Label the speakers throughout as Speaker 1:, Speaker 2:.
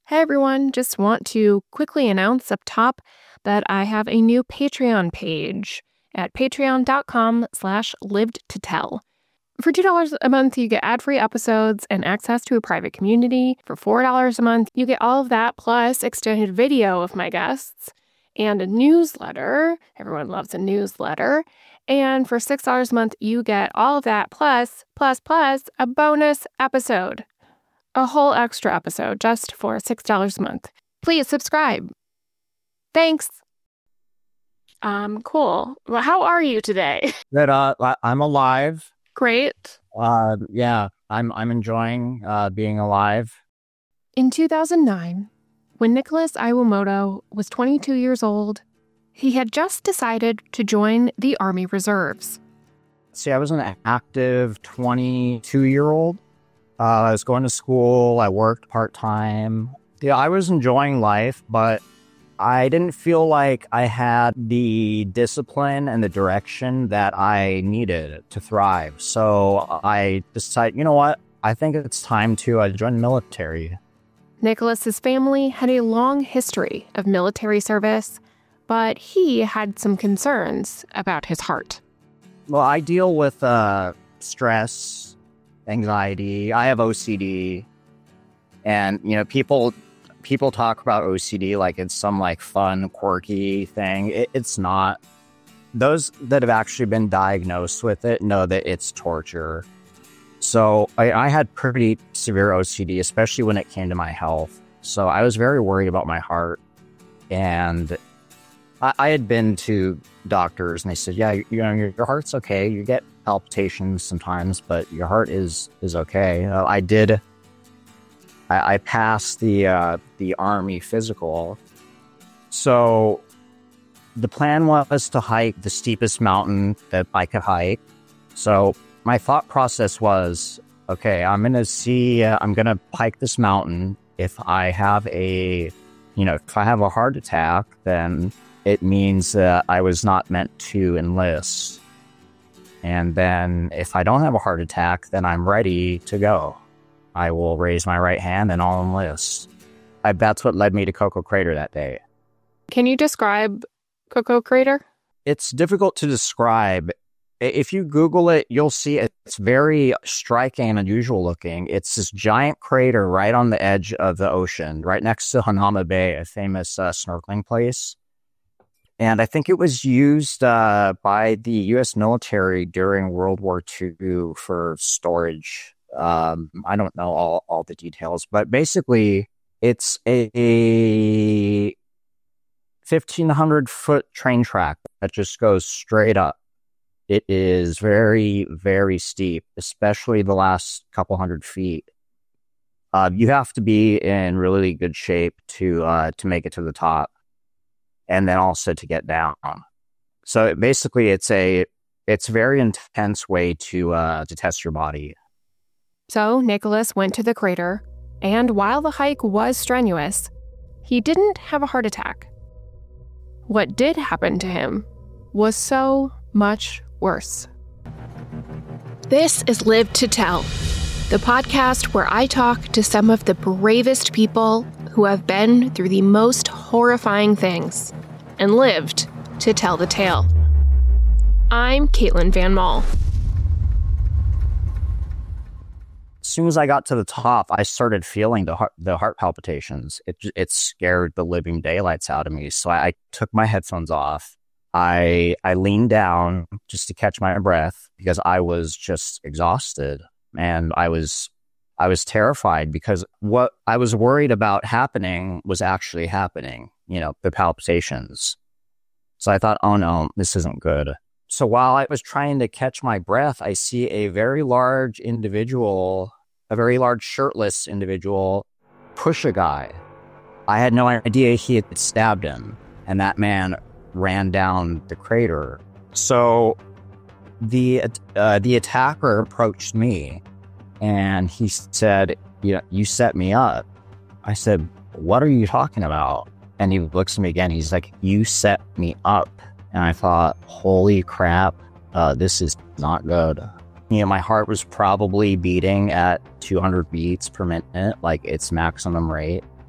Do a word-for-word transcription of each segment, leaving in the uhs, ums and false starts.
Speaker 1: Hey everyone, just want to quickly announce up top that I have a new Patreon page at patreon.com slash lived to tell. For two dollars a month, you get ad-free episodes and access to a private community. For four dollars a month, you get all of that plus extended video of my guests and a newsletter. Everyone loves a newsletter. And for six dollars a month, you get all of that plus, plus, plus a bonus episode. A whole extra episode just for six dollars a month. Please subscribe. Thanks. Um, cool. Well, how are you today?
Speaker 2: That uh, I'm alive.
Speaker 1: Great.
Speaker 2: Uh, yeah, I'm I'm enjoying uh, being alive.
Speaker 1: In two thousand nine, when Nicholas Iwamoto was twenty-two years old, he had just decided to join the Army Reserves.
Speaker 2: See, I was an active twenty-two-year-old. Uh, I was going to school. I worked part-time. Yeah, I was enjoying life, but I didn't feel like I had the discipline and the direction that I needed to thrive. So I decided, you know what? I think it's time to uh, join the military.
Speaker 1: Nicholas's family had a long history of military service, but he had some concerns about his heart.
Speaker 2: Well, I deal with uh, stress, anxiety. I have O C D. And, you know, people... People talk about O C D like it's some like fun, quirky thing. It, it's not. Those that have actually been diagnosed with it know that it's torture. So I, I had pretty severe O C D, especially when it came to my health. So I was very worried about my heart. And I, I had been to doctors and they said, yeah, you, you know, your, your heart's okay. You get palpitations sometimes, but your heart is, is okay. Uh, I did... I, I passed the uh, the Army physical. So the plan was to hike the steepest mountain that I could hike. So my thought process was, okay, I'm going to see, uh, I'm going to hike this mountain. If I have a, you know, if I have a heart attack, then it means that I was not meant to enlist. And then if I don't have a heart attack, then I'm ready to go. I will raise my right hand and I'll enlist. I, that's what led me to Cocoa Crater that day.
Speaker 1: Can you describe Cocoa Crater?
Speaker 2: It's difficult to describe. If you Google it, you'll see it's very striking and unusual looking. It's this giant crater right on the edge of the ocean, right next to Hanauma Bay, a famous uh, snorkeling place. And I think it was used uh, by the U S military during World War Two for storage. Um, I don't know all, all the details, but basically it's a, a fifteen hundred foot train track that just goes straight up. It is very, very steep, especially the last couple hundred feet. Uh, you have to be in really good shape to, uh, to make it to the top and then also to get down. So basically it's a, it's a very intense way to, uh, to test your body.
Speaker 1: So Nicholas went to the crater, and while the hike was strenuous, he didn't have a heart attack. What did happen to him was so much worse. This is Live to Tell, the podcast where I talk to some of the bravest people who have been through the most horrifying things and lived to tell the tale. I'm Caitlin Van Mall.
Speaker 2: As soon as I got to the top, I started feeling the heart, the heart palpitations. It it scared the living daylights out of me. So I, I took my headphones off. I I leaned down just to catch my breath because I was just exhausted and I was I was terrified because what I was worried about happening was actually happening. You know, the palpitations. So I thought, oh no, this isn't good. So while I was trying to catch my breath, I see a very large individual, a very large shirtless individual, push a guy. I had no idea he had stabbed him, and that man ran down the crater. So the uh, the attacker approached me, and he said, "You know, you set me up." I said, "What are you talking about?" And he looks at me again. He's like, "You set me up." And I thought, holy crap, uh, this is not good. You know, my heart was probably beating at two hundred beats per minute, like its maximum rate.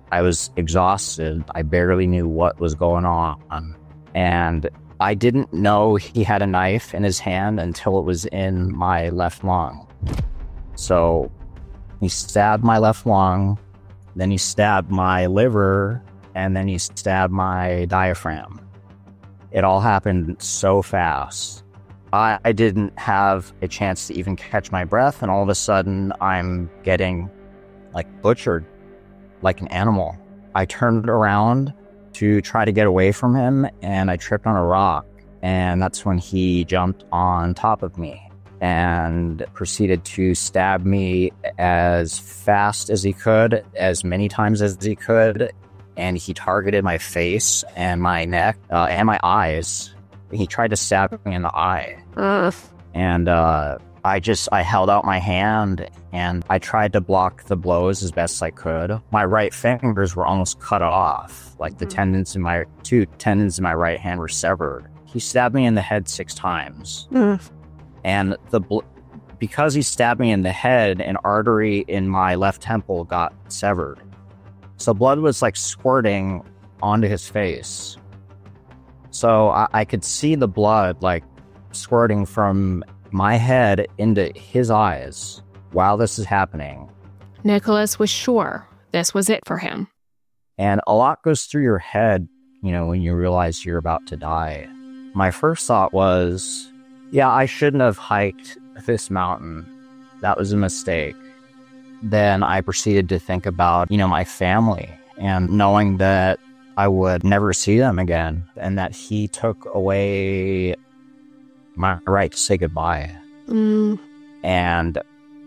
Speaker 2: I was exhausted. I barely knew what was going on. And I didn't know he had a knife in his hand until it was in my left lung. So he stabbed my left lung, then he stabbed my liver, and then he stabbed my diaphragm. It all happened so fast. I, I didn't have a chance to even catch my breath, and all of a sudden I'm getting like butchered like an animal. I turned around to try to get away from him, and I tripped on a rock, and that's when he jumped on top of me and proceeded to stab me as fast as he could, as many times as he could, and he targeted my face and my neck uh, and my eyes. He tried to stab me in the eye. Ugh. And uh, I just, I held out my hand and I tried to block the blows as best I could. My right fingers were almost cut off. Like the mm-hmm. tendons in my, two tendons in my right hand were severed. He stabbed me in the head six times. Mm. And the bl- because he stabbed me in the head, an artery in my left temple got severed. So blood was like squirting onto his face. So I, I could see the blood like squirting from my head into his eyes while this is happening.
Speaker 1: Nicholas was sure this was it for him.
Speaker 2: And a lot goes through your head, you know, when you realize you're about to die. My first thought was, yeah, I shouldn't have hiked this mountain. That was a mistake. Then I proceeded to think about, you know, my family and knowing that I would never see them again and that he took away my right to say goodbye. Mm. And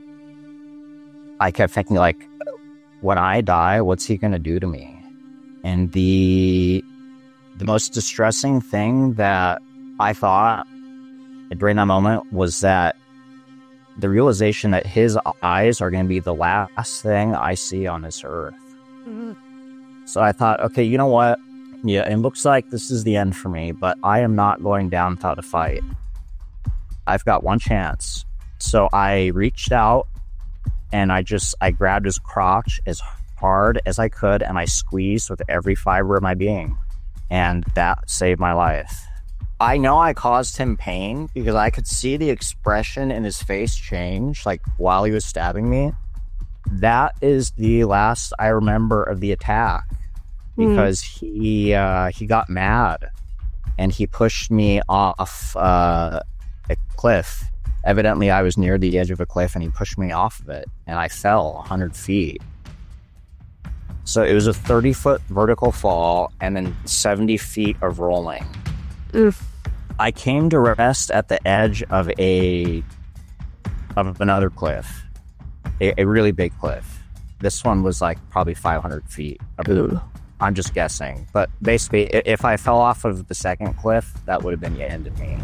Speaker 2: I kept thinking, like, when I die, what's he going to do to me? And the the most distressing thing that I thought during that moment was that the realization that his eyes are going to be the last thing I see on this earth. Mm-hmm. So I thought, okay, you know what? Yeah, it looks like this is the end for me, but I am not going down without a fight. I've got one chance. So I reached out and I just, I grabbed his crotch as hard as I could and I squeezed with every fiber of my being. And that saved my life. I know I caused him pain because I could see the expression in his face change, like while he was stabbing me. That is the last I remember of the attack because mm. he uh, he got mad and he pushed me off uh, a cliff. Evidently, I was near the edge of a cliff and he pushed me off of it and I fell one hundred feet. So it was a thirty foot vertical fall and then seventy feet of rolling. Oof. I came to rest at the edge of a of another cliff, a, a really big cliff. This one was like probably five hundred feet. Ooh. I'm just guessing, but basically, if I fell off of the second cliff, that would have been the end of me.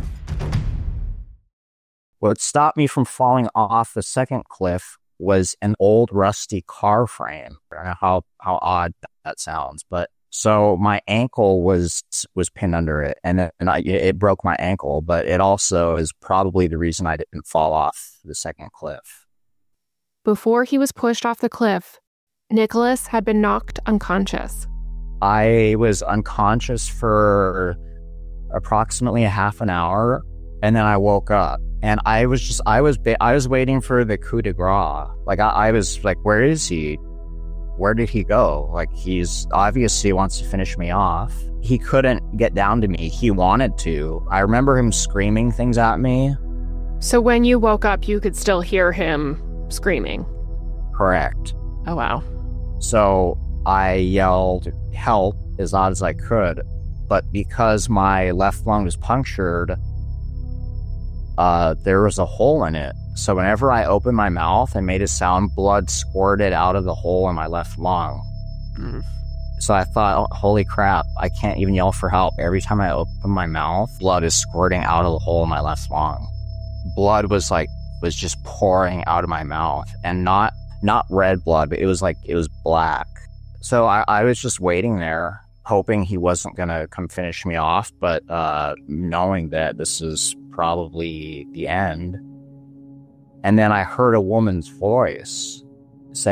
Speaker 2: What stopped me from falling off the second cliff was an old rusty car frame. I don't know how how odd that sounds, but. So my ankle was was pinned under it, and it, and I, it broke my ankle. But it also is probably the reason I didn't fall off the second cliff.
Speaker 1: Before he was pushed off the cliff, Nicholas had been knocked unconscious.
Speaker 2: I was unconscious for approximately a half an hour, and then I woke up. And I was just I was I was waiting for the coup de grace. Like I, I was like, where is he? Where did he go? Like, he's obviously wants to finish me off. He couldn't get down to me. He wanted to. I remember him screaming things at me.
Speaker 1: So when you woke up, you could still hear him screaming?
Speaker 2: Correct.
Speaker 1: Oh, wow.
Speaker 2: So I yelled help as loud as I could. But because my left lung was punctured, uh, there was a hole in it. So whenever I opened my mouth and made a sound, blood squirted out of the hole in my left lung. Mm. So I thought, oh, holy crap, I can't even yell for help. Every time I open my mouth, blood is squirting out of the hole in my left lung. Blood was like, was just pouring out of my mouth, and not, not red blood, but it was like, it was black. So I, I was just waiting there, hoping he wasn't going to come finish me off, but uh, knowing that this is probably the end. And then I heard a woman's voice saying,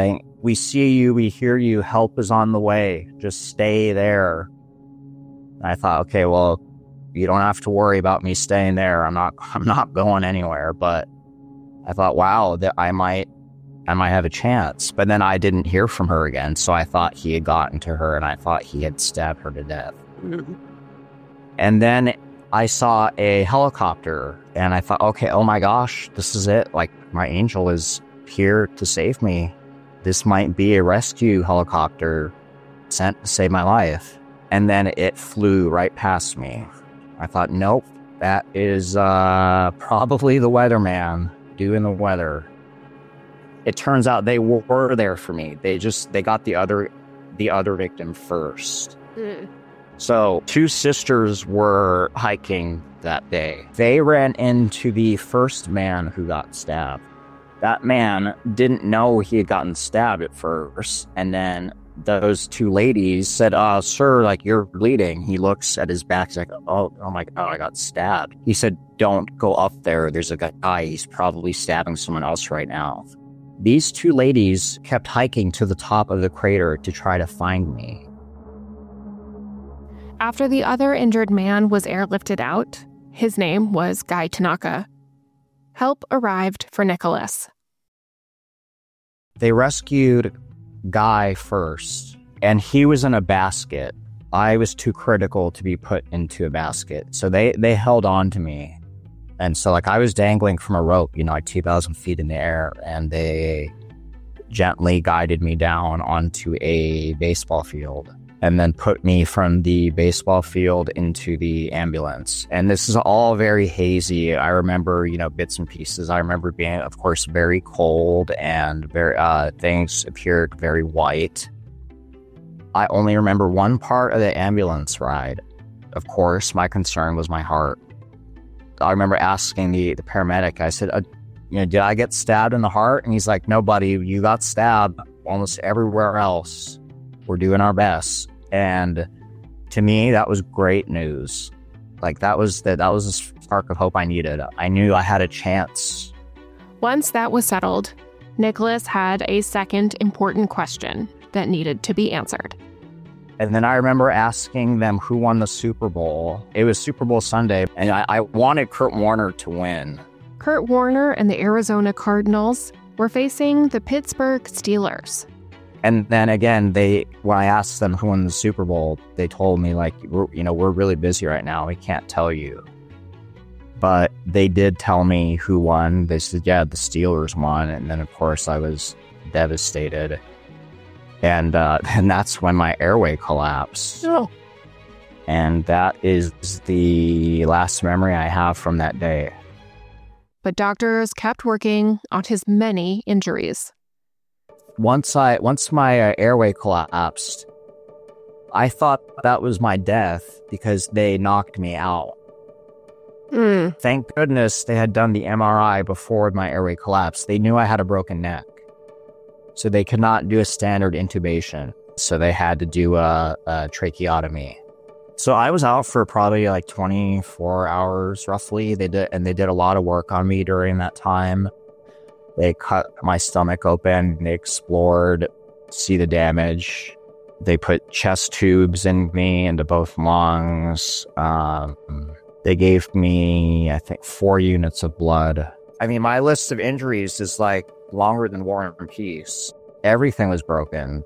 Speaker 2: we see you, we hear you, help is on the way. Just stay there. And I thought, okay, well, you don't have to worry about me staying there. I'm not I'm not going anywhere. But I thought, wow, that I might I might have a chance. But then I didn't hear from her again. So I thought he had gotten to her and I thought he had stabbed her to death. Mm-hmm. And then I saw a helicopter and I thought, okay, oh my gosh, this is it. Like, my angel is here to save me. This might be a rescue helicopter sent to save my life. And then it flew right past me. I thought, nope, that is uh, probably the weatherman doing the weather. It turns out they were there for me. They just, they got the other, the other victim first. Mm. So two sisters were hiking that day. They ran into the first man who got stabbed. That man didn't know he had gotten stabbed at first. And then those two ladies said, uh, sir, like, you're bleeding. He looks at his back. He's like, oh, oh my God, I got stabbed. He said, don't go up there. There's a guy. He's probably stabbing someone else right now. These two ladies kept hiking to the top of the crater to try to find me.
Speaker 1: After the other injured man was airlifted out, his name was Guy Tanaka, help arrived for Nicholas.
Speaker 2: They rescued Guy first, and he was in a basket. I was too critical to be put into a basket, so they, they held on to me. And so, like, I was dangling from a rope, you know, like two thousand feet in the air, and they gently guided me down onto a baseball field and then put me from the baseball field into the ambulance. And this is all very hazy. I remember, you know, bits and pieces. I remember being, of course, very cold and very uh, things appeared very white. I only remember one part of the ambulance ride. Of course, my concern was my heart. I remember asking the, the paramedic, I said, uh, you know, did I get stabbed in the heart? And he's like, no, buddy, you got stabbed almost everywhere else. We're doing our best. And to me, that was great news. Like, that was the, that was a spark of hope I needed. I knew I had a chance.
Speaker 1: Once that was settled, Nicholas had a second important question that needed to be answered.
Speaker 2: And then I remember asking them who won the Super Bowl. It was Super Bowl Sunday, and I, I wanted Kurt Warner to win.
Speaker 1: Kurt Warner and the Arizona Cardinals were facing the Pittsburgh Steelers.
Speaker 2: And then again, they when I asked them who won the Super Bowl, they told me, like, we're, you know, we're really busy right now. We can't tell you. But they did tell me who won. They said, yeah, the Steelers won. And then, of course, I was devastated. And uh, and that's when my airway collapsed. Oh. And that is the last memory I have from that day.
Speaker 1: But doctors kept working on his many injuries.
Speaker 2: Once I once my uh, airway collapsed, I thought that was my death because they knocked me out. Mm. Thank goodness they had done the M R I before my airway collapsed. They knew I had a broken neck. So they could not do a standard intubation. So they had to do a, a tracheotomy. So I was out for probably like twenty-four hours roughly. They did, and they did a lot of work on me during that time. They cut my stomach open. They explored, see the damage. They put chest tubes in me into both lungs. Um, they gave me, I think, four units of blood. I mean, my list of injuries is like longer than War and Peace. Everything was broken.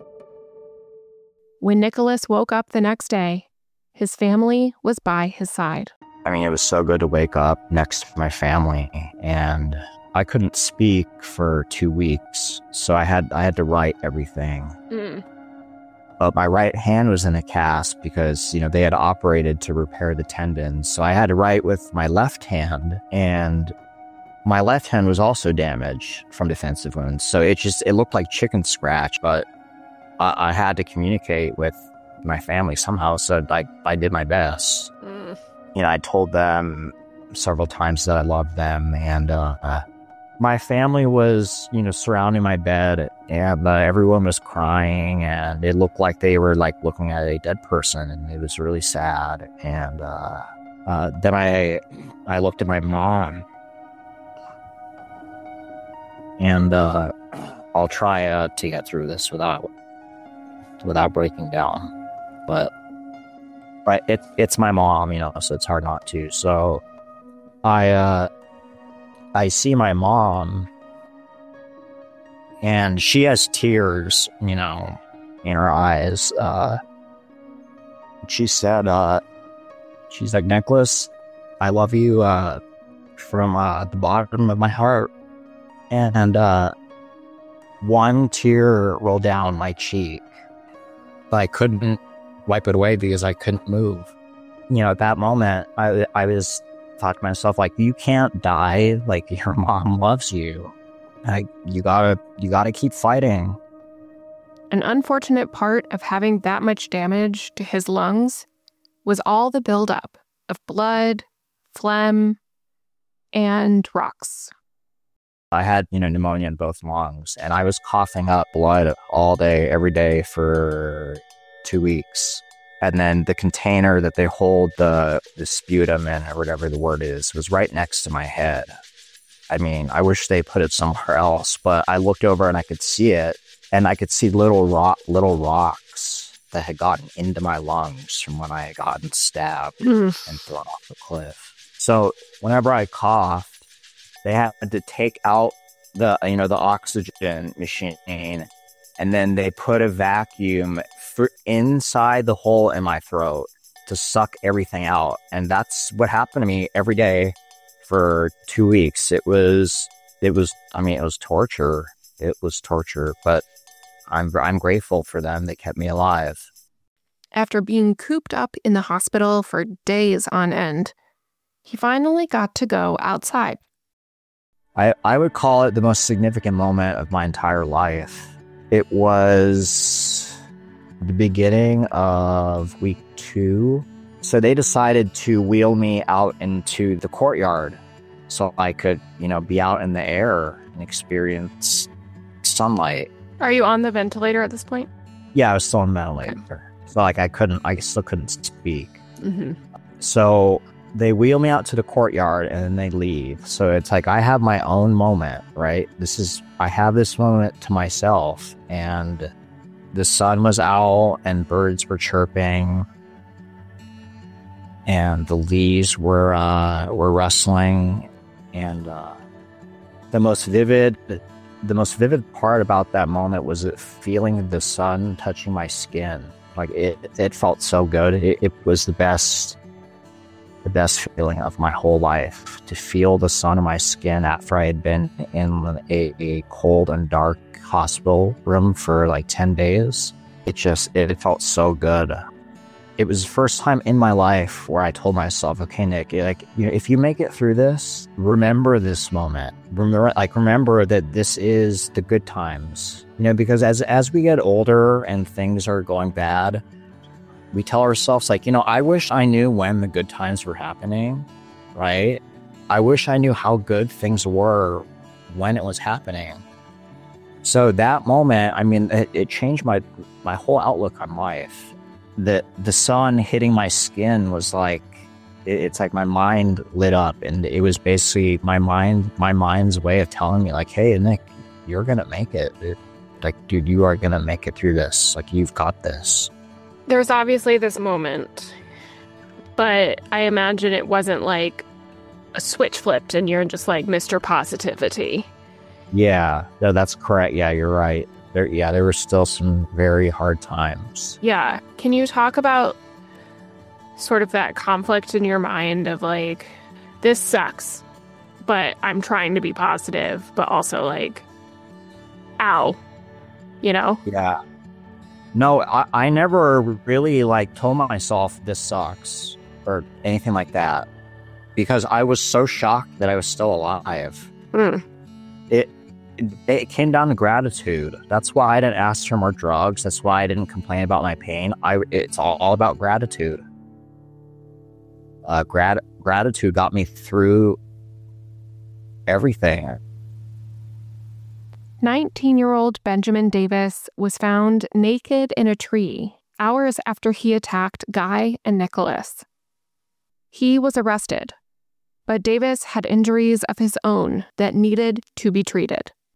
Speaker 1: When Nicholas woke up the next day, his family was by his side.
Speaker 2: I mean, it was so good to wake up next to my family, and I couldn't speak for two weeks, so I had I had to write everything. Mm. But my right hand was in a cast because, you know, they had operated to repair the tendons, so I had to write with my left hand, and my left hand was also damaged from defensive wounds. So it just, it looked like chicken scratch, but I, I had to communicate with my family somehow. So I, I did my best. Mm. You know, I told them several times that I loved them. And uh, uh, my family was, you know, surrounding my bed, and uh, everyone was crying, and it looked like they were like looking at a dead person, and it was really sad. And uh, uh, then I, I looked at my mom. And uh, I'll try uh, to get through this without without breaking down. But right, it, it's my mom, you know, so it's hard not to. So I uh, I see my mom, and she has tears, you know, in her eyes. Uh, she said, uh, she's like, Nicholas, I love you uh, from uh, the bottom of my heart. And uh, one tear rolled down my cheek. But I couldn't wipe it away because I couldn't move. You know, at that moment, I, I was thought to myself, like, you can't die. Like, your mom loves you. Like, you gotta, you gotta keep fighting.
Speaker 1: An unfortunate part of having that much damage to his lungs was all the buildup of blood, phlegm, and rocks.
Speaker 2: I had, you know, pneumonia in both lungs, and I was coughing up blood all day, every day for two weeks. And then the container that they hold the, the sputum in, or whatever the word is, was right next to my head. I mean, I wish they put it somewhere else, but I looked over and I could see it, and I could see little rock, little rocks that had gotten into my lungs from when I had gotten stabbed mm. and thrown off the cliff. So whenever I coughed, they had to take out the, you know, the oxygen machine, and then they put a vacuum for inside the hole in my throat to suck everything out. And that's what happened to me every day for two weeks. It was, it was, I mean, it was torture. It was torture, but I'm, I'm grateful for them. They kept me alive.
Speaker 1: After being cooped up in the hospital for days on end, he finally got to go outside.
Speaker 2: I, I would call it the most significant moment of my entire life. It was the beginning of week two. So they decided to wheel me out into the courtyard so I could, you know, be out in the air and experience sunlight.
Speaker 1: Are you on the ventilator at this point?
Speaker 2: Yeah, I was still on the ventilator. Okay. So like I couldn't, I still couldn't speak.
Speaker 1: Mm-hmm.
Speaker 2: So they wheel me out to the courtyard and then they leave. So it's like I have my own moment, right? This is, I have this moment to myself, and the sun was out and birds were chirping and the leaves were uh, were rustling, and uh, the most vivid, the most vivid part about that moment was it feeling the sun touching my skin. Like it, it felt so good. It, it was the best. The best feeling of my whole life, to feel the sun on my skin after I had been in a, a cold and dark hospital room for like ten days. It just, it, it felt so good. It was the first time in my life where I told myself, okay, Nick, like, you know, if you make it through this, remember this moment. Remember, like, remember that this is the good times, you know, because as, as we get older and things are going bad, we tell ourselves, like, you know, I wish I knew when the good times were happening, right? I wish I knew how good things were when it was happening. So that moment, I mean, it, it changed my my whole outlook on life. The, the sun hitting my skin was like, it, it's like my mind lit up, and it was basically my mind, my mind's way of telling me, like, hey, Nick, you're going to make it. it. Like, dude, you are going to make it through this. Like, you've got this.
Speaker 1: There's obviously this moment, but I imagine it wasn't like a switch flipped and you're just like Mister Positivity.
Speaker 2: Yeah, no, that's correct. Yeah, you're right. There, yeah, there were still some very hard times.
Speaker 1: Yeah. Can you talk about sort of that conflict in your mind of like, this sucks, but I'm trying to be positive, but also like, ow, you know?
Speaker 2: Yeah. No, I, I never really, like, told myself this sucks or anything like that, because I was so shocked that I was still alive.
Speaker 1: Mm.
Speaker 2: It, it it came down to gratitude. That's why I didn't ask for more drugs. That's why I didn't complain about my pain. I It's all, all about gratitude. Uh, grat, gratitude got me through everything.
Speaker 1: nineteen-year-old Benjamin Davis was found naked in a tree hours after he attacked Guy and Nicholas. He was arrested, but Davis had injuries of his own that needed to be treated.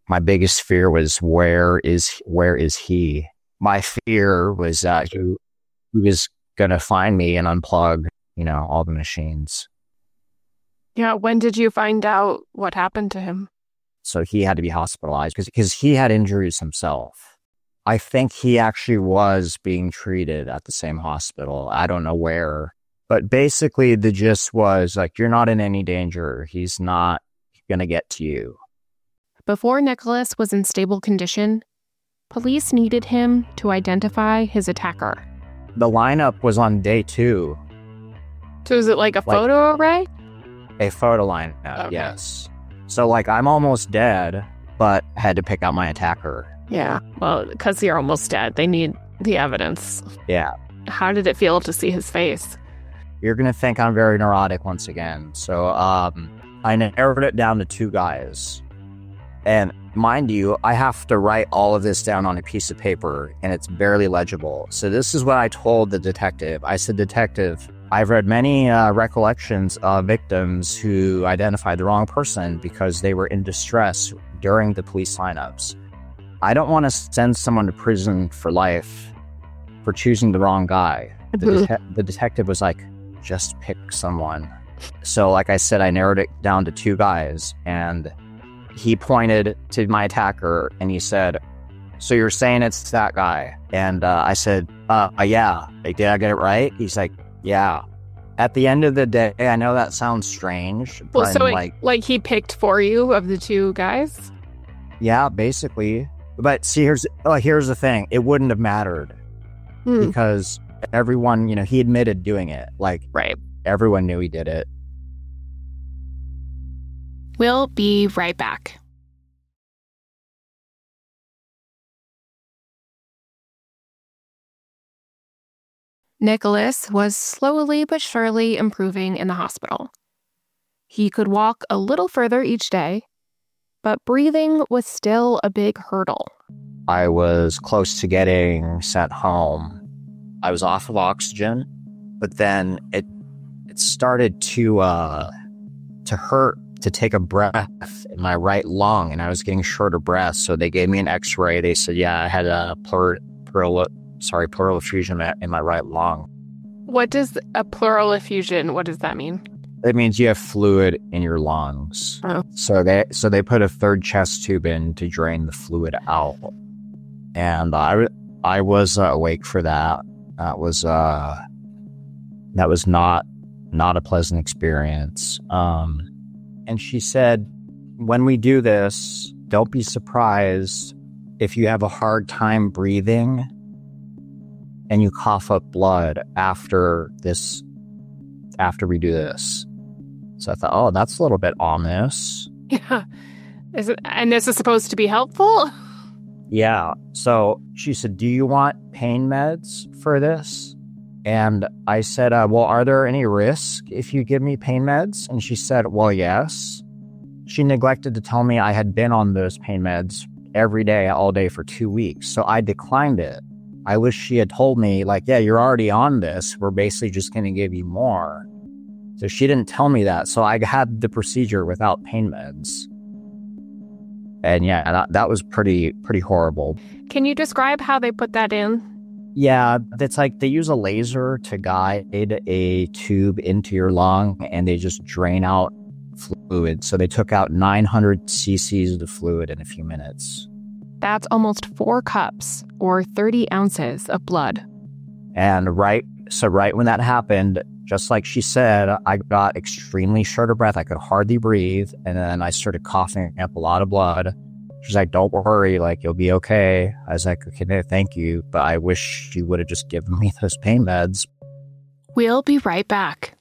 Speaker 2: my biggest fear was where is where is he? My fear was that he, he was going to find me and unplug, you know, all the machines.
Speaker 1: Yeah, when did you find out what happened to him?
Speaker 2: So he had to be hospitalized because he had injuries himself. I think he actually was being treated at the same hospital. I don't know where. But basically, the gist was, like, you're not in any danger. He's not going to get to you.
Speaker 1: Before Nicholas was in stable condition, police needed him to identify his attacker.
Speaker 2: The lineup was on day two.
Speaker 1: So is it like a
Speaker 2: Like-
Speaker 1: photo array?
Speaker 2: A photo lineup,
Speaker 1: Okay.
Speaker 2: yes. So, like, I'm almost dead, but had to pick out my attacker.
Speaker 1: Yeah. Well, because you're almost dead, they need the evidence.
Speaker 2: Yeah.
Speaker 1: How did it feel to see his face?
Speaker 2: You're going to think I'm very neurotic once again. So um, I narrowed it down to two guys. And mind you, I have to write all of this down on a piece of paper, and it's barely legible. So this is what I told the detective. I said, Detective, I've read many uh, recollections of victims who identified the wrong person because they were in distress during the police lineups. I don't want to send someone to prison for life for choosing the wrong guy. The, det- the detective was like, just pick someone. So like I said, I narrowed it down to two guys, and he pointed to my attacker and he said, so you're saying it's that guy? And uh, I said, uh, uh, yeah. Like, did I get it right? He's like, yeah. At the end of the day, I know that sounds strange,
Speaker 1: Well,
Speaker 2: but
Speaker 1: so
Speaker 2: I'm
Speaker 1: it,
Speaker 2: like,
Speaker 1: like he picked for you of the two guys?
Speaker 2: yeah, basically. But see, here's uh, here's the thing. It wouldn't have mattered
Speaker 1: Hmm.
Speaker 2: because everyone, you know, he admitted doing it. Like,
Speaker 1: Right.
Speaker 2: everyone knew he did it.
Speaker 1: We'll be right back. Nicholas was slowly but surely improving in the hospital. He could walk a little further each day, but breathing was still a big hurdle.
Speaker 2: I was close to getting sent home. I was off of oxygen, but then it it started to uh, to hurt to take a breath in my right lung, and I was getting short of breath. So they gave me an X-ray. They said, yeah, I had a pleural, pleural sorry pleural effusion in my right lung.
Speaker 1: What does a pleural effusion, what does that mean?
Speaker 2: It means you have fluid in your lungs.
Speaker 1: Oh.
Speaker 2: So they so they put a third chest tube in to drain the fluid out, and I I was uh, awake for that. That was uh that was not not a pleasant experience. Um, and she said, when we do this, don't be surprised if you have a hard time breathing and you cough up blood after this after we do this. So I thought, oh, that's a little bit ominous.
Speaker 1: Yeah. Is it, and this is supposed to be helpful?
Speaker 2: Yeah. So she said, do you want pain meds for this? And I said, uh, well, are there any risk if you give me pain meds? And she said, well, yes. She neglected to tell me I had been on those pain meds every day, all day for two weeks. So I declined it. I wish she had told me, like, yeah, you're already on this. We're basically just going to give you more. So she didn't tell me that. So I had the procedure without pain meds. And yeah, that, that was pretty, pretty horrible.
Speaker 1: Can you describe how they put that in?
Speaker 2: Yeah, it's like they use a laser to guide a tube into your lung, and they just drain out fluid. So they took out nine hundred cc's of the fluid in a few minutes.
Speaker 1: That's almost four cups or thirty ounces of blood.
Speaker 2: And right, so right when that happened, just like she said, I got extremely short of breath. I could hardly breathe. And then I started coughing up a lot of blood. She's like, don't worry, like, you'll be okay. I was like, okay, thank you. But I wish she would have just given me those pain meds.
Speaker 1: We'll be right back.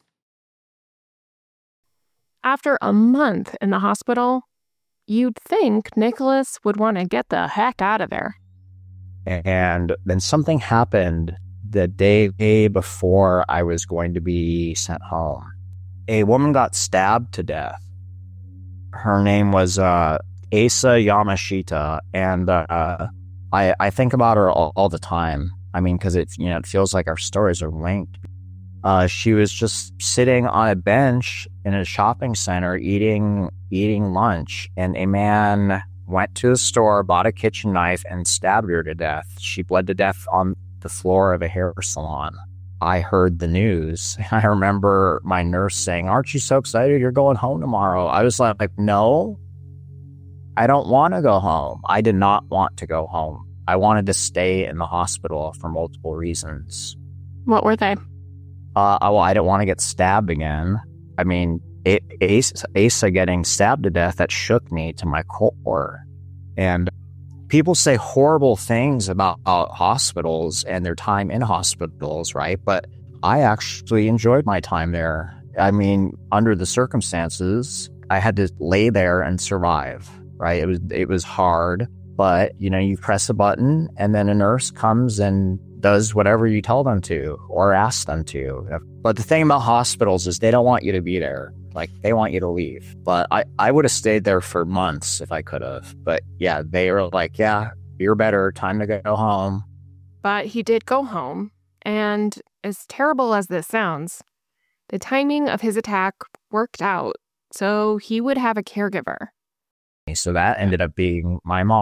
Speaker 1: After a month in the hospital, you'd think Nicholas would want to get the heck out of there.
Speaker 2: And then something happened the day before I was going to be sent home. A woman got stabbed to death. Her name was uh, Asa Yamashita, and uh, I I think about her all, all the time. I mean, because it you know it feels like our stories are linked. Uh, she was just sitting on a bench in a shopping center eating eating lunch, and a man went to the store, bought a kitchen knife, and stabbed her to death. She bled to death on the floor of a hair salon. I heard the news. I remember my nurse saying, "Aren't you so excited you're going home tomorrow?" I was like, no, I don't want to go home. I did not want to go home. I wanted to stay in the hospital for multiple reasons.
Speaker 1: What were they?
Speaker 2: Uh, well, I didn't want to get stabbed again. I mean, it, Asa, Asa getting stabbed to death, that shook me to my core. And people say horrible things about uh, hospitals and their time in hospitals, right? But I actually enjoyed my time there. I mean, under the circumstances, I had to lay there and survive, right? It was it was hard, but, you know, you press a button and then a nurse comes and does whatever you tell them to or ask them to. But the thing about hospitals is they don't want you to be there. Like, they want you to leave. But I, I would have stayed there for months if I could have. But yeah, they were like, yeah, you're better. Time to go home.
Speaker 1: But he did go home. And as terrible as this sounds, the timing of his attack worked out. So he would have a caregiver.
Speaker 2: So that ended up being my mom.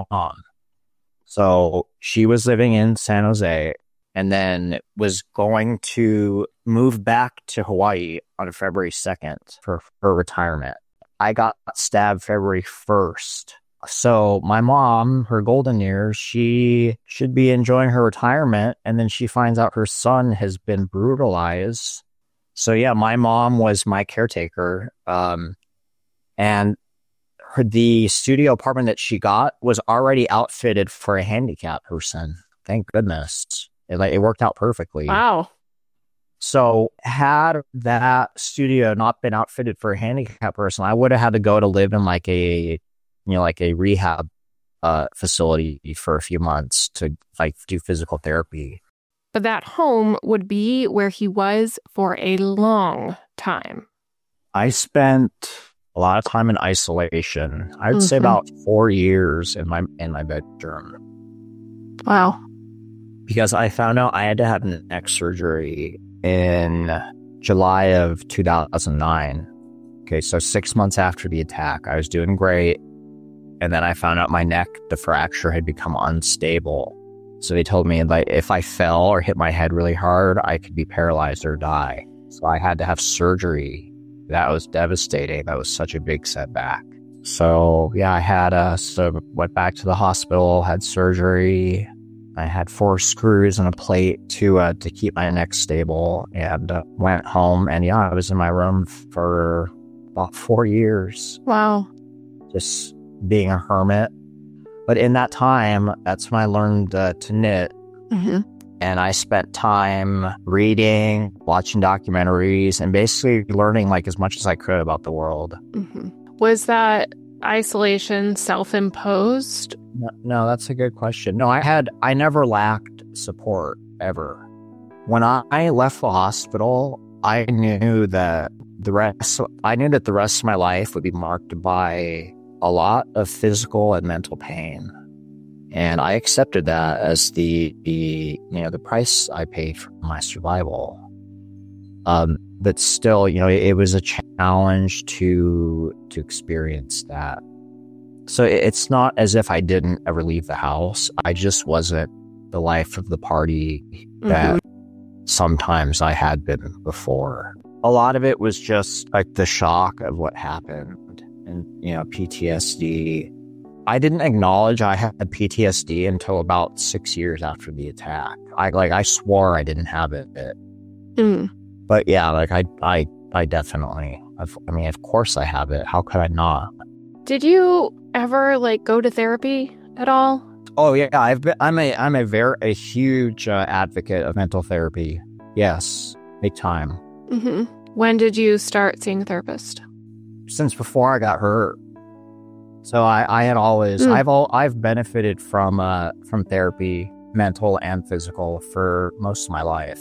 Speaker 2: So she was living in San Jose and then was going to move back to Hawaii on February second for her retirement. I got stabbed February first. So my mom, her golden years, she should be enjoying her retirement. And then she finds out her son has been brutalized. So yeah, my mom was my caretaker. Um, and her, the studio apartment that she got was already outfitted for a handicapped person. Thank goodness. It, like, it worked out perfectly.
Speaker 1: Wow.
Speaker 2: So had that studio not been outfitted for a handicapped person, I would have had to go to live in like a, you know, like a rehab uh, facility for a few months to like do physical therapy.
Speaker 1: But that home would be where he was for a long time.
Speaker 2: I spent a lot of time in isolation. I would mm-hmm. say about four years in my in my bedroom.
Speaker 1: Wow.
Speaker 2: Because I found out I had to have an neck surgery in July of two thousand nine. Okay, so six months after the attack, I was doing great. And then I found out my neck, the fracture had become unstable. So they told me, like, if I fell or hit my head really hard, I could be paralyzed or die. So I had to have surgery. That was devastating. That was such a big setback. So yeah, I had uh, so went back to the hospital, had surgery. I had four screws and a plate to uh, to keep my neck stable, and uh, went home. And yeah, I was in my room for about four years.
Speaker 1: Wow.
Speaker 2: Just being a hermit. But in that time, that's when I learned uh, to knit.
Speaker 1: Mm-hmm.
Speaker 2: And I spent time reading, watching documentaries, and basically learning like as much as I could about the world.
Speaker 1: Mm-hmm. Was that isolation self-imposed?
Speaker 2: No, no, that's a good question. No, I had, I never lacked support ever. When I, I left the hospital, I knew that the rest, I knew that the rest of my life would be marked by a lot of physical and mental pain. And I accepted that as the, the you know, the price I paid for my survival. Um, but still, you know, it, it was a challenge to to experience that. So it, it's not as if I didn't ever leave the house. I just wasn't the life of the party that mm-hmm. sometimes I had been before. A lot of it was just like the shock of what happened and, you know, P T S D. I didn't acknowledge I had P T S D until about six years after the attack. I like I swore I didn't have it.
Speaker 1: Mm.
Speaker 2: But yeah, like I, I, I definitely. I've, I mean, of course I have it. How could I not?
Speaker 1: Did you ever like go to therapy at all?
Speaker 2: Oh yeah, I've been. I'm a, I'm a very a huge uh, advocate of mental therapy. Yes, big time.
Speaker 1: Mm-hmm. When did you start seeing a therapist?
Speaker 2: Since before I got hurt. So I, I had always, mm. I've all, I've benefited from, uh, from therapy, mental and physical, for most of my life.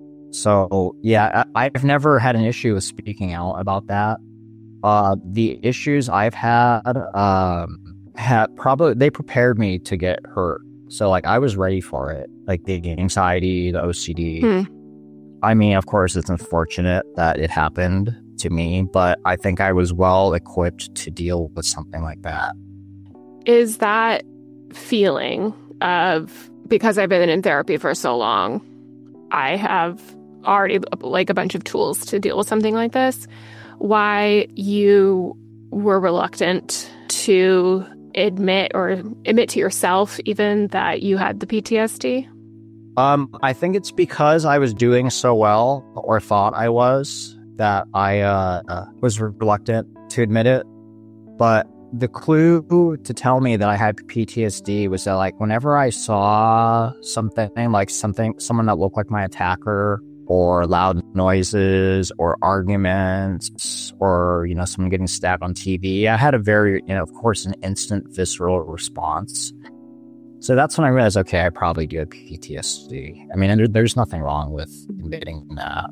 Speaker 2: So yeah, I, I've never had an issue with speaking out about that. Uh, the issues I've had, um, had probably, they prepared me to get hurt. So like I was ready for it, like the anxiety, the O C D.
Speaker 1: Mm.
Speaker 2: I mean, of course, it's unfortunate that it happened to me, but I think I was well equipped to deal with something like that.
Speaker 1: is that feeling of, because I've been in therapy for so long, I have already like a bunch of tools to deal with something like this, why you were reluctant to admit or admit to yourself even that you had the P T S D?
Speaker 2: Um, I think it's because I was doing so well, or thought I was, that I uh, uh, was reluctant to admit it. But the clue to tell me that I had P T S D was that, like, whenever I saw something, like something, someone that looked like my attacker, or loud noises, or arguments, or, you know, someone getting stabbed on T V, I had a very, you know, of course, an instant visceral response. So that's when I realized, okay, I probably do have P T S D. I mean, there, there's nothing wrong with admitting that.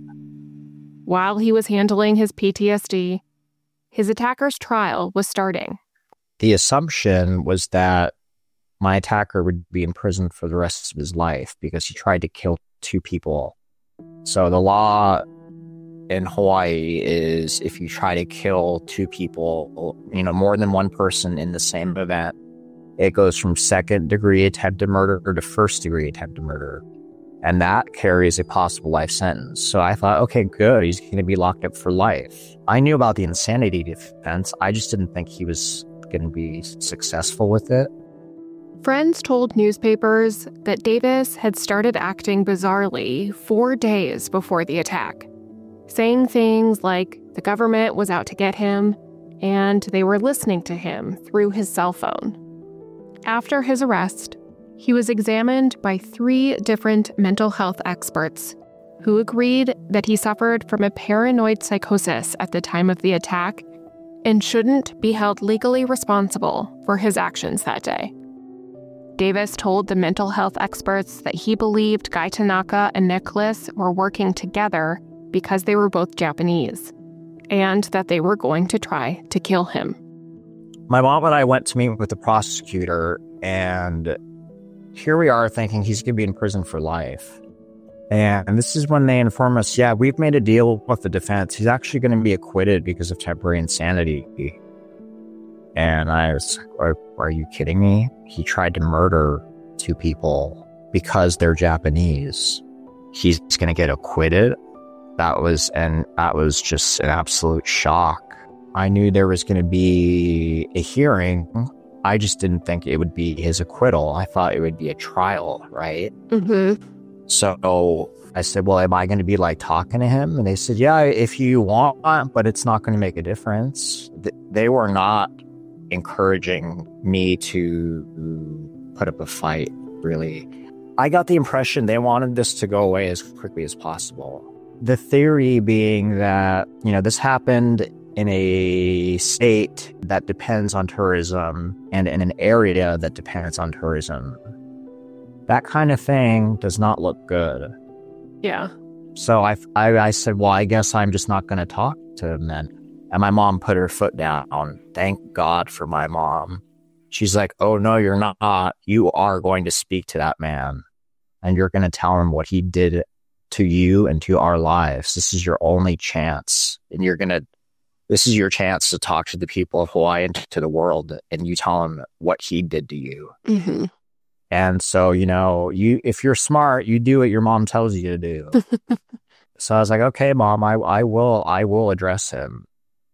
Speaker 1: While he was handling his P T S D, his attacker's trial was starting.
Speaker 2: The assumption was that my attacker would be imprisoned for the rest of his life because he tried to kill two people. So the law in Hawaii is if you try to kill two people, you know, more than one person in the same event, it goes from second degree attempted murder to first degree attempted murder. And that carries a possible life sentence. So I thought, okay, good. He's going to be locked up for life. I knew about the insanity defense. I just didn't think he was going to be successful with it.
Speaker 1: Friends told newspapers that Davis had started acting bizarrely four days before the attack, saying things like the government was out to get him and they were listening to him through his cell phone. After his arrest, he was examined by three different mental health experts who agreed that he suffered from a paranoid psychosis at the time of the attack and shouldn't be held legally responsible for his actions that day. Davis told the mental health experts that he believed Guy Tanaka and Nicholas were working together because they were both Japanese, and that they were going to try to kill him.
Speaker 2: My mom and I went to meet with the prosecutor, and here we are thinking he's going to be in prison for life. And this is when they inform us, yeah, we've made a deal with the defense. He's actually going to be acquitted because of temporary insanity. And I was, are, are you kidding me? He tried to murder two people because they're Japanese. He's going to get acquitted? That was, and that was just an absolute shock. I knew there was going to be a hearing. I just didn't think it would be his acquittal. I thought it would be a trial, right?
Speaker 1: Mm-hmm.
Speaker 2: So I said, well, am I going to be like talking to him? And they said, yeah, if you want, but it's not going to make a difference. They were not encouraging me to put up a fight, really. I got the impression they wanted this to go away as quickly as possible. The theory being that, you know, this happened in a state that depends on tourism and in an area that depends on tourism. That kind of thing does not look good.
Speaker 1: Yeah.
Speaker 2: So I, I, I said, well, I guess I'm just not going to talk to him then. And my mom put her foot down. Thank God for my mom. She's like, oh, no, you're not. You are going to speak to that man. And you're going to tell him what he did to you and to our lives. This is your only chance. And you're going to, this is your chance to talk to the people of Hawaii and to the world. And you tell him what he did to you.
Speaker 1: Mm-hmm.
Speaker 2: And so, you know, you if you're smart, you do what your mom tells you to do. So I was like, okay, mom, I, I will, I will address him.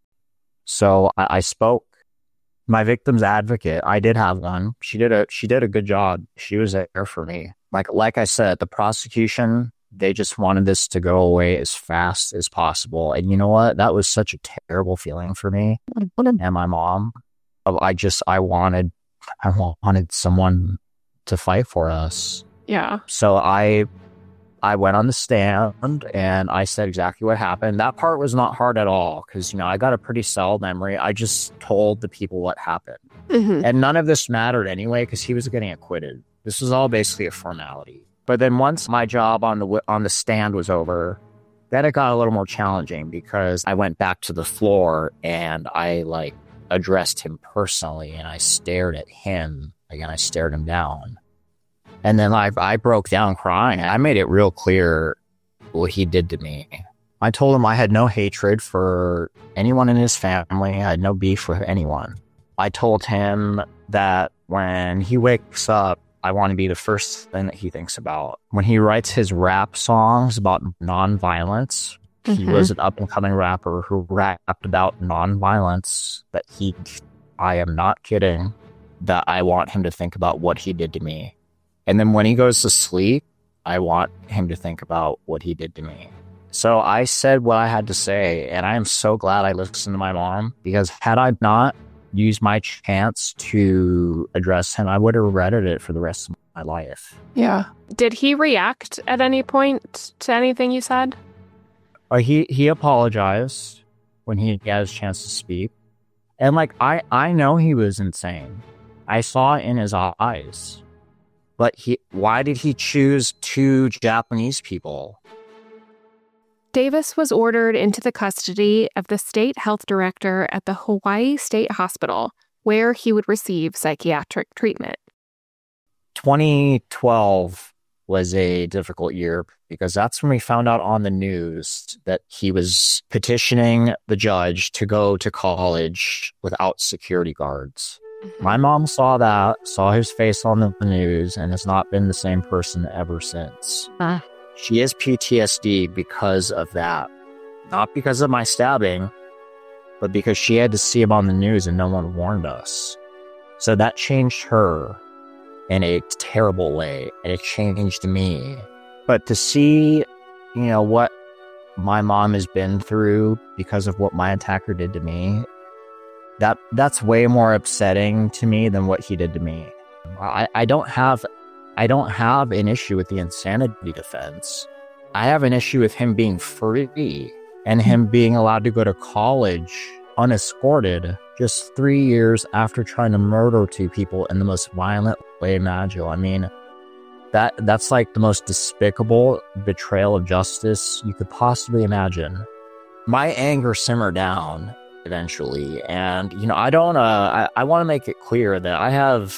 Speaker 2: So I, I spoke. My victim's advocate, I did have one. She did a, she did a good job. She was there for me. Like, like I said, the prosecution, they just wanted this to go away as fast as possible. And you know what? That was such a terrible feeling for me and my mom. I just, I wanted, I wanted someone to fight for us.
Speaker 1: Yeah.
Speaker 2: So I I went on the stand and I said exactly what happened. That part was not hard at all because, you know, I got a pretty solid memory. I just told the people what happened.
Speaker 1: Mm-hmm.
Speaker 2: And none of this mattered anyway because he was getting acquitted. This was all basically a formality. But then once my job on the on the stand was over, then it got a little more challenging because I went back to the floor and I like addressed him personally and I stared at him. Again, I stared him down. And then I, I broke down crying. I made it real clear what he did to me. I told him I had no hatred for anyone in his family. I had no beef with anyone. I told him that when he wakes up, I want to be the first thing that he thinks about. When he writes his rap songs about nonviolence, mm-hmm. he was an up-and-coming rapper who rapped about nonviolence, that he, I am not kidding, that I want him to think about what he did to me. And then when he goes to sleep, I want him to think about what he did to me. So I said what I had to say, and I am so glad I listened to my mom, because had I not used my chance to address him, I would have regretted it for the rest of my life.
Speaker 1: Yeah. Did he react at any point to anything you said?
Speaker 2: Uh, he, he apologized when he got his chance to speak. And like, I, I know he was insane. I saw it in his eyes. But he, why did he choose two Japanese people?
Speaker 1: Davis was ordered into the custody of the state health director at the Hawaii State Hospital, where he would receive psychiatric treatment.
Speaker 2: twenty twelve was a difficult year because that's when we found out on the news that he was petitioning the judge to go to college without security guards. Mm-hmm. My mom saw that, saw his face on the news, and has not been the same person ever since. Uh. She has P T S D because of that. Not because of my stabbing, but because she had to see him on the news and no one warned us. So that changed her in a terrible way, and it changed me. But to see, you know, what my mom has been through because of what my attacker did to me, that that's way more upsetting to me than what he did to me. I, I don't have... I don't have an issue with the insanity defense. I have an issue with him being free and him being allowed to go to college unescorted just three years after trying to murder two people in the most violent way imaginable. I mean, that that's like the most despicable betrayal of justice you could possibly imagine. My anger simmered down eventually. And, you know, I don't, uh, I, I want to make it clear that I have...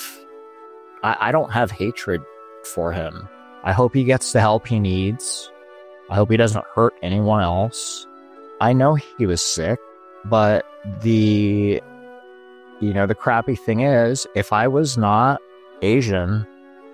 Speaker 2: I don't have hatred for him. I hope he gets the help he needs. I hope he doesn't hurt anyone else. I know he was sick, but the, you know, the crappy thing is, if I was not Asian,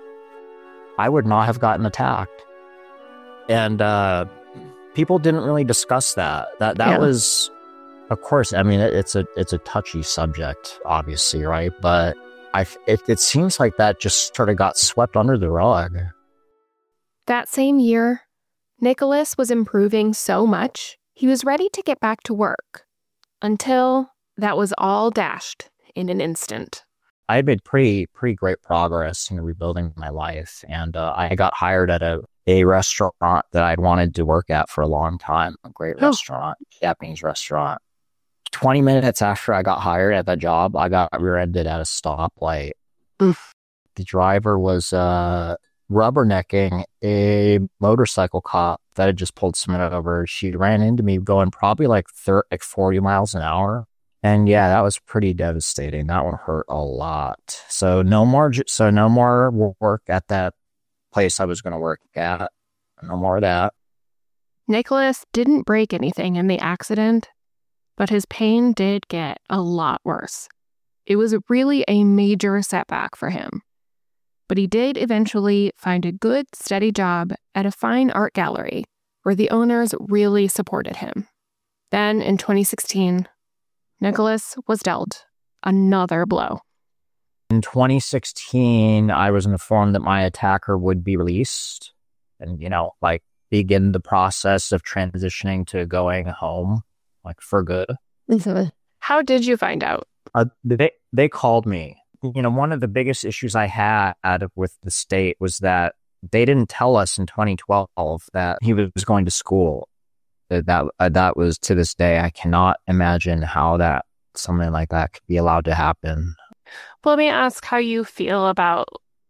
Speaker 2: I would not have gotten attacked. And uh, people didn't really discuss that. That that yeah. was, of course, I mean, it, it's a it's a touchy subject, obviously, right? But I, it, it seems like that just sort of got swept under the rug.
Speaker 1: That same year, Nicholas was improving so much, he was ready to get back to work. Until that was all dashed in an instant.
Speaker 2: I had made pretty, pretty great progress in rebuilding my life. And uh, I got hired at a, a restaurant that I'd wanted to work at for a long time. A great oh. restaurant, Japanese restaurant. twenty minutes after I got hired at that job, I got rear-ended at a stoplight. Oof. The driver was uh, rubbernecking a motorcycle cop that had just pulled someone over. She ran into me going probably like, thirty, like forty miles an hour. And yeah, that was pretty devastating. That one hurt a lot. So no more, so no more work at that place I was going to work at. No more of that.
Speaker 1: Nicholas didn't break anything in the accident, but his pain did get a lot worse. It was really a major setback for him. But he did eventually find a good, steady job at a fine art gallery where the owners really supported him. Then, in twenty sixteen, Nicholas was dealt another blow.
Speaker 2: In twenty sixteen, I was informed that my attacker would be released and, you know, like begin the process of transitioning to going home. Like, for good.
Speaker 1: How did you find out?
Speaker 2: Uh, they they called me. You know, one of the biggest issues I had with the state was that they didn't tell us in twenty twelve that he was going to school. That uh, that was, to this day, I cannot imagine how that something like that could be allowed to happen.
Speaker 1: Well, let me ask how you feel about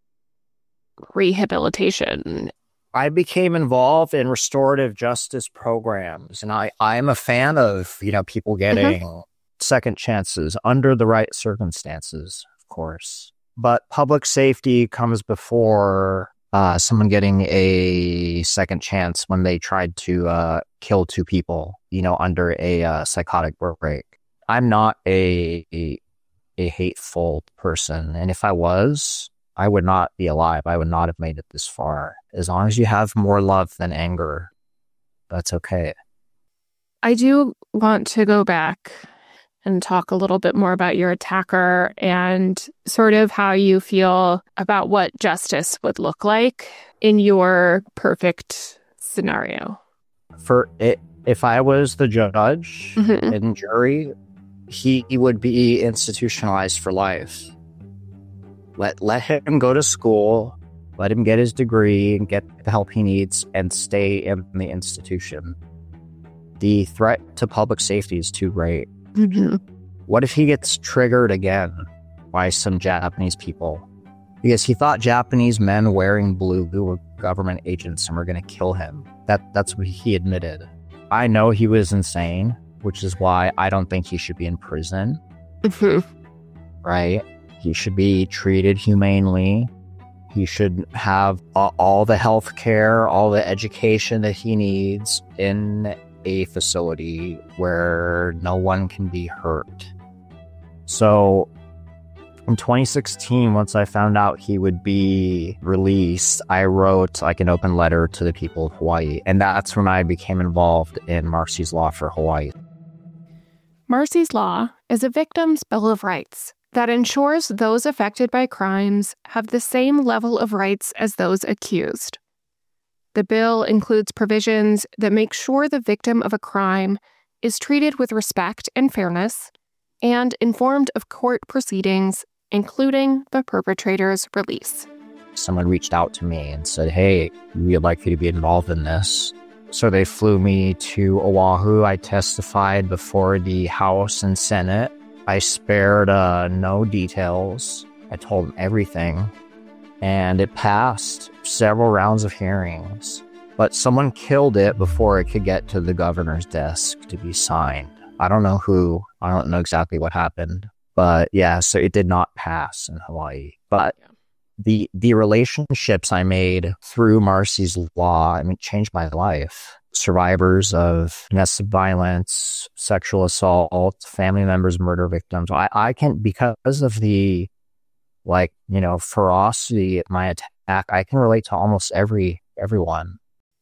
Speaker 1: rehabilitation.
Speaker 2: I became involved in restorative justice programs, and I, I'm a fan of, you know, people getting mm-hmm. second chances under the right circumstances, of course. But public safety comes before uh, someone getting a second chance when they tried to uh, kill two people, you know, under a uh, psychotic break. I'm not a, a a hateful person. And if I was, I would not be alive. I would not have made it this far. As long as you have more love than anger, that's okay.
Speaker 1: I do want to go back and talk a little bit more about your attacker and sort of how you feel about what justice would look like in your perfect scenario.
Speaker 2: For it, if I was the judge
Speaker 1: Mm-hmm.
Speaker 2: and jury, he, he would be institutionalized for life. Let let him go to school, let him get his degree and get the help he needs and stay in the institution. The threat to public safety is too great.
Speaker 1: Mm-hmm.
Speaker 2: What if he gets triggered again by some Japanese people? Because he thought Japanese men wearing blue were government agents and were going to kill him. That That's what he admitted. I know he was insane, which is why I don't think he should be in prison.
Speaker 1: Mm-hmm.
Speaker 2: Right? He should be treated humanely. He should have all, all the health care, all the education that he needs in a facility where no one can be hurt. So in twenty sixteen, once I found out he would be released, I wrote like an open letter to the people of Hawaii. And that's when I became involved in Marcy's Law for Hawaii.
Speaker 1: Marcy's Law is a victim's bill of rights that ensures those affected by crimes have the same level of rights as those accused. The bill includes provisions that make sure the victim of a crime is treated with respect and fairness and informed of court proceedings, including the perpetrator's release.
Speaker 2: Someone reached out to me and said, hey, we'd like you to be involved in this. So they flew me to Oahu. I testified before the House and Senate. I spared uh, no details. I told them everything. And it passed several rounds of hearings. But someone killed it before it could get to the governor's desk to be signed. I don't know who. I don't know exactly what happened. But yeah, so it did not pass in Hawaii. But the the relationships I made through Marcy's Law, I mean, changed my life. Survivors of domestic violence, sexual assault, family members, murder victims. I, I can, because of the, like, you know, ferocity of my attack, I can relate to almost every, everyone.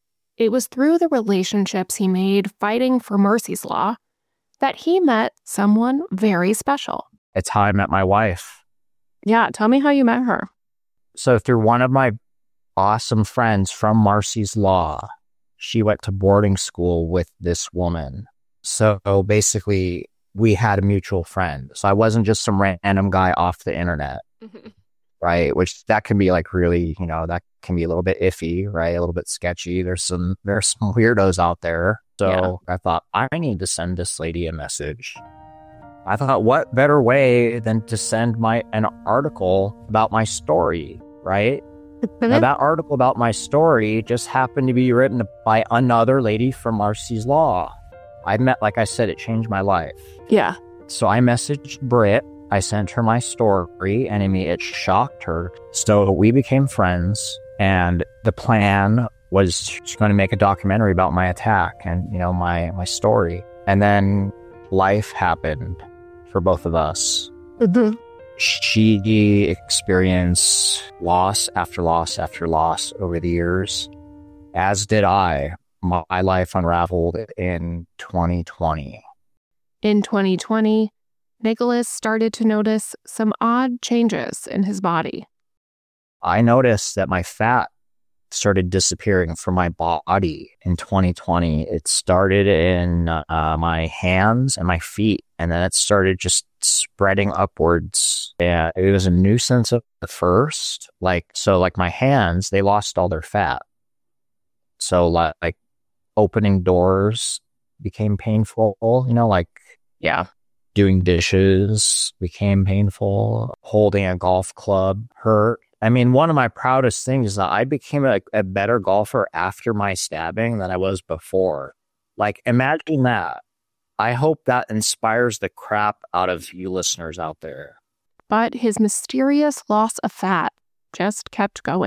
Speaker 1: It was through the relationships he made fighting for Marcy's Law that he met someone very special.
Speaker 2: It's how I met my wife.
Speaker 1: Yeah, tell me how you met her.
Speaker 2: So through one of my awesome friends from Marcy's Law, she went to boarding school with this woman. So basically, we had a mutual friend. So I wasn't just some random guy off the internet,
Speaker 1: Mm-hmm.
Speaker 2: right? Which that can be like really, you know, that can be a little bit iffy, right? A little bit sketchy. There's some, there's some weirdos out there. So yeah. I thought, I need to send this lady a message. I thought, what better way than to send my an article about my story, right? Now, that article about my story just happened to be written by another lady from Marcy's Law. I met, like I said, it changed my life.
Speaker 1: Yeah.
Speaker 2: So I messaged Britt. I sent her my story, and I mean, it shocked her. So we became friends, and the plan was she's going to make a documentary about my attack and, you know, my, my story. And then life happened for both of us.
Speaker 1: Mm-hmm.
Speaker 2: She experienced loss after loss after loss over the years, as did I. My life unraveled in twenty twenty.
Speaker 1: In twenty twenty, Nicholas started to notice some odd changes in his body.
Speaker 2: I noticed that my fat started disappearing from my body in twenty twenty. It started in uh, my hands and my feet, and then it started just spreading upwards. And it was a nuisance at the first. Like, so like my hands, they lost all their fat. So like, like opening doors became painful, you know, like, yeah, doing dishes became painful. Holding a golf club hurt. I mean, one of my proudest things is that I became a, a better golfer after my stabbing than I was before. Like, imagine that. I hope that inspires the crap out of you listeners out there.
Speaker 1: But his mysterious loss of fat just kept going.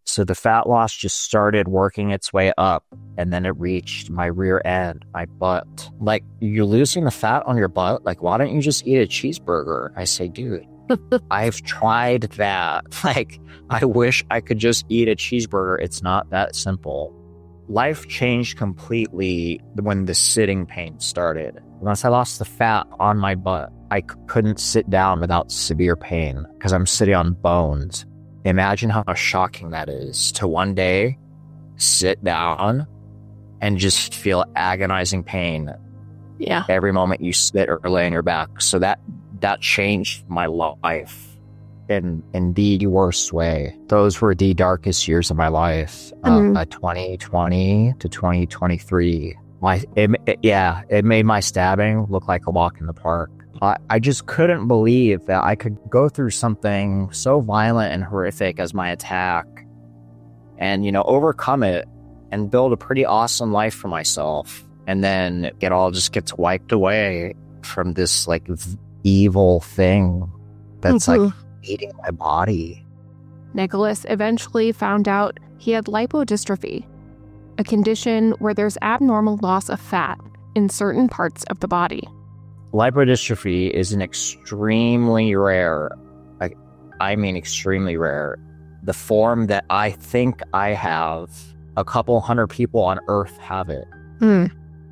Speaker 2: So the fat loss just started working its way up, and then it reached my rear end, my butt. Like, you're losing the fat on your butt? Like, why don't you just eat a cheeseburger? I say, dude, I've tried that. Like, I wish I could just eat a cheeseburger. It's not that simple. Life changed completely when the sitting pain started. Once I lost the fat on my butt, I c- couldn't sit down without severe pain because I'm sitting on bones. Imagine how shocking that is to one day sit down and just feel agonizing pain.
Speaker 1: Yeah.
Speaker 2: Every moment you sit or lay on your back. So that that changed my life in in the worst way. Those were the darkest years of my life. Mm-hmm. Uh, twenty twenty to twenty twenty-three. My it, it, yeah, it made my stabbing look like a walk in the park. I, I just couldn't believe that I could go through something so violent and horrific as my attack and, you know, overcome it and build a pretty awesome life for myself. And then it all just gets wiped away from this, like, v- evil thing that's, mm-hmm. like, eating my body.
Speaker 1: Nicholas eventually found out he had lipodystrophy, a condition where there's abnormal loss of fat in certain parts of the body.
Speaker 2: Lipodystrophy is an extremely rare, like, I mean extremely rare, the form that I think I have. A couple hundred people on Earth have it.
Speaker 1: Hmm.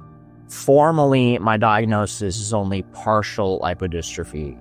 Speaker 2: Formally, my diagnosis is only partial lipodystrophy,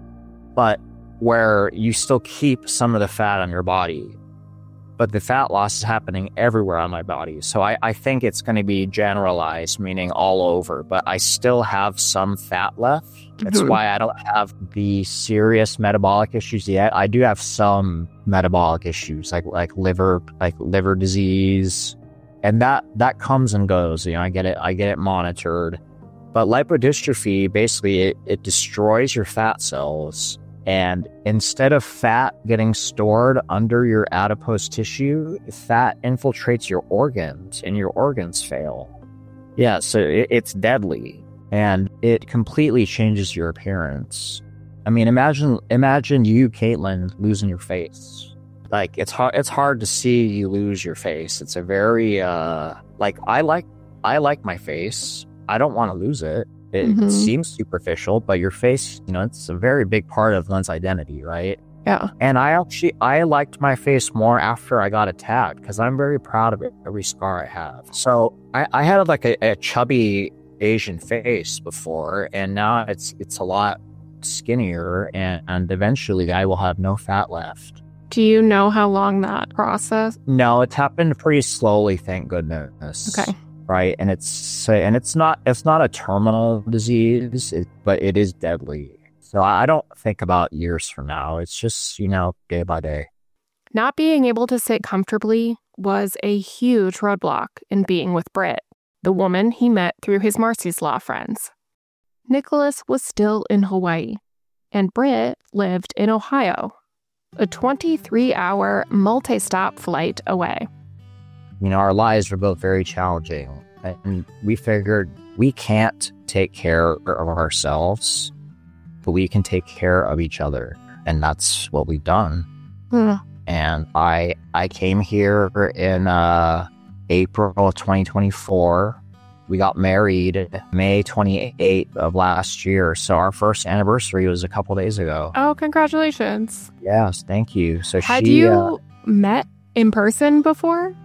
Speaker 2: but where you still keep some of the fat on your body, but the fat loss is happening everywhere on my body. So I, I think it's going to be generalized, meaning all over, but I still have some fat left. That's mm-hmm. why I don't have the serious metabolic issues yet. I do have some metabolic issues, like like liver, like liver disease, and that that comes and goes. You know, I get it, I get it monitored. But lipodystrophy, basically, it, it destroys your fat cells. And instead of fat getting stored under your adipose tissue, fat infiltrates your organs and your organs fail. Yeah, so it, it's deadly and it completely changes your appearance. I mean, imagine imagine you, Caitlin, losing your face. Like, it's hard it's hard to see you lose your face. It's a very uh like I like I like my face. I don't want to lose it. It mm-hmm. seems superficial, but your face, you know, it's a very big part of one's identity, right?
Speaker 1: Yeah.
Speaker 2: And I actually, I liked my face more after I got attacked because I'm very proud of it, every scar I have. So I, I had like a, a chubby Asian face before, and now it's it's a lot skinnier, and, and eventually I will have no fat left.
Speaker 1: Do you know how long that process?
Speaker 2: No, it's happened pretty slowly, thank goodness.
Speaker 1: Okay.
Speaker 2: Right, and it's and it's not it's not a terminal disease, it, but it is deadly. So I don't think about years from now. It's just, you know, day by day.
Speaker 1: Not being able to sit comfortably was a huge roadblock in being with Britt, the woman he met through his Marcy's Law friends. Nicholas was still in Hawaii, and Britt lived in Ohio, a twenty-three hour multi-stop flight away.
Speaker 2: You know, our lives were both very challenging, and we figured we can't take care of ourselves, but we can take care of each other, and that's what we've done.
Speaker 1: Mm.
Speaker 2: And I I came here in uh, April of twenty twenty-four. We got married May twenty-eighth of last year, so our first anniversary was a couple days ago.
Speaker 1: Oh, congratulations!
Speaker 2: Yes, thank you. So
Speaker 1: had
Speaker 2: she,
Speaker 1: you
Speaker 2: uh,
Speaker 1: met in person before?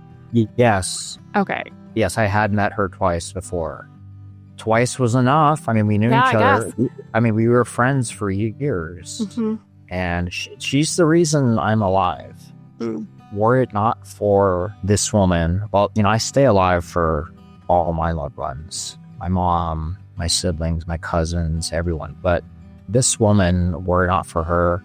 Speaker 2: Yes.
Speaker 1: Okay.
Speaker 2: Yes, I had met her twice before. Twice was enough. I mean, we knew
Speaker 1: yeah,
Speaker 2: each
Speaker 1: I
Speaker 2: other.
Speaker 1: Guess.
Speaker 2: I mean, we were friends for years.
Speaker 1: Mm-hmm.
Speaker 2: And she, she's the reason I'm alive.
Speaker 1: Mm.
Speaker 2: Were it not for this woman, well, you know, I stay alive for all my loved ones. My mom, my siblings, my cousins, everyone. But this woman, were it not for her,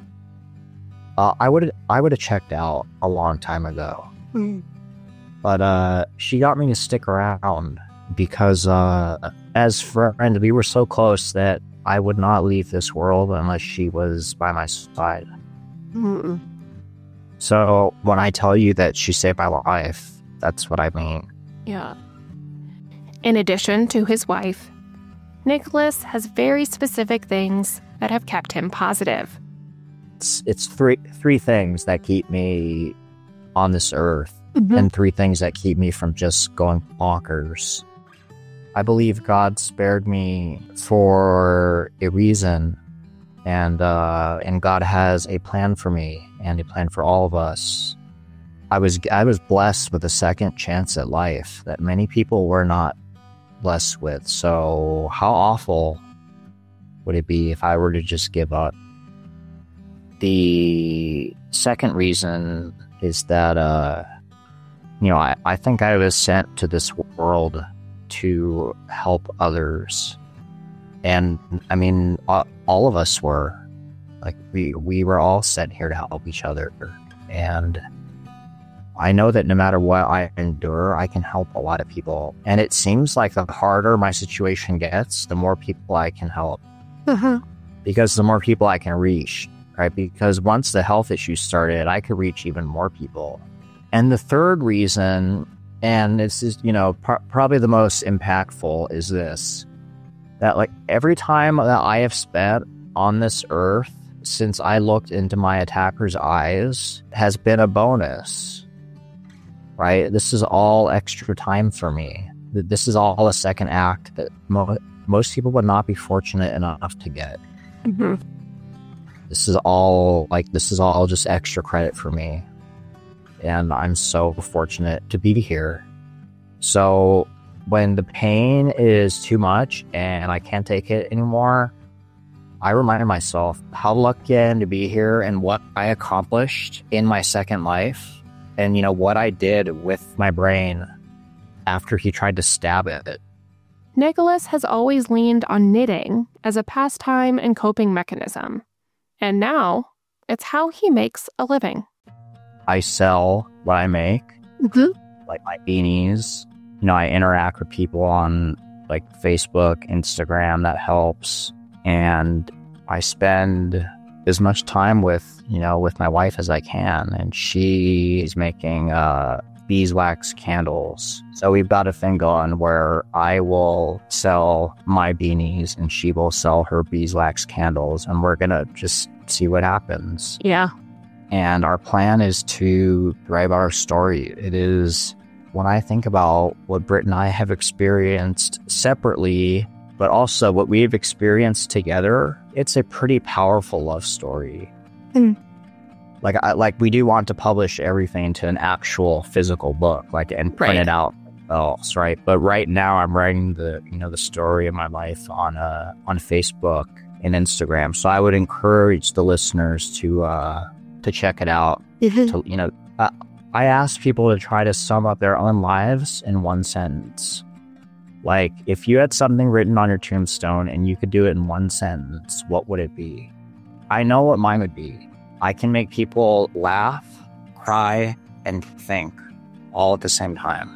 Speaker 2: uh, I would I would have checked out a long time ago.
Speaker 1: Mm.
Speaker 2: But uh, she got me to stick around because uh, as friends, we were so close that I would not leave this world unless she was by my side.
Speaker 1: Mm-mm.
Speaker 2: So when I tell you that she saved my life, that's what I mean.
Speaker 1: Yeah. In addition to his wife, Nicholas has very specific things that have kept him positive.
Speaker 2: It's, it's three three things that keep me on this earth,
Speaker 1: Mm-hmm.
Speaker 2: and three things that keep me from just going bonkers. I believe God spared me for a reason, and uh, and God has a plan for me and a plan for all of us. I was I was blessed with a second chance at life that many people were not blessed with. So how awful would it be if I were to just give up? The second reason is that, uh, you know, I, I think I was sent to this world to help others. And, I mean, all, all of us were. Like, we, we were all sent here to help each other. And I know that no matter what I endure, I can help a lot of people. And it seems like the harder my situation gets, the more people I can help.
Speaker 1: Uh-huh.
Speaker 2: Because the more people I can reach, right? Because once the health issues started, I could reach even more people. And the third reason, and this is, you know, pr- probably the most impactful, is this. That, like, every time that I have spent on this earth since I looked into my attacker's eyes has been a bonus, right? This is all extra time for me. This is all a second act that mo- most people would not be fortunate enough to get.
Speaker 1: Mm-hmm.
Speaker 2: This is all, like, this is all just extra credit for me. And I'm so fortunate to be here. So when the pain is too much and I can't take it anymore, I remind myself how lucky I am to be here and what I accomplished in my second life. And, you know, what I did with my brain after he tried to stab it.
Speaker 1: Nicholas has always leaned on knitting as a pastime and coping mechanism. And now, it's how he makes a living.
Speaker 2: I sell what I make,
Speaker 1: Mm-hmm.
Speaker 2: like my beanies. You know, I interact with people on, like, Facebook, Instagram. That helps. And I spend as much time with, you know, with my wife as I can. And she is making uh, beeswax candles. So we've got a thing going where I will sell my beanies and she will sell her beeswax candles. And we're going to just see what happens.
Speaker 1: Yeah.
Speaker 2: And our plan is to drive our story. It is, when I think about what Britt and I have experienced separately, but also what we've experienced together, it's a pretty powerful love story.
Speaker 1: Mm.
Speaker 2: Like, I, like we do want to publish everything to an actual physical book, like, and print
Speaker 1: Right.
Speaker 2: it out else, right? But right now, I'm writing the, you know, the story of my life on uh on Facebook and Instagram. So I would encourage the listeners to uh to check it out.
Speaker 1: Mm-hmm.
Speaker 2: To, you know, uh, I ask people to try to sum up their own lives in one sentence. Like, if you had something written on your tombstone and you could do it in one sentence, what would it be? I know what mine would be. I can make people laugh, cry, and think all at the same time.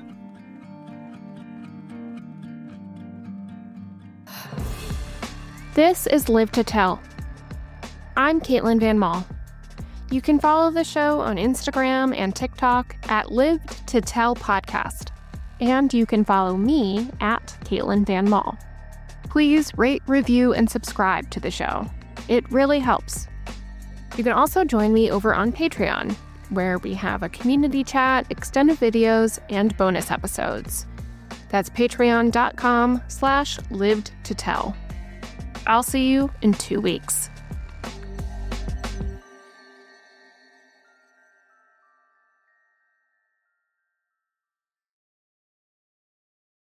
Speaker 1: This is Live to Tell. I'm Caitlin Van Mall. You can follow the show on Instagram and TikTok at Lived to Tell Podcast. And you can follow me at Caitlin Van Mall. Please rate, review, and subscribe to the show. It really helps. You can also join me over on Patreon, where we have a community chat, extended videos, and bonus episodes. That's patreon.com slash lived to tell. I'll see you in two weeks.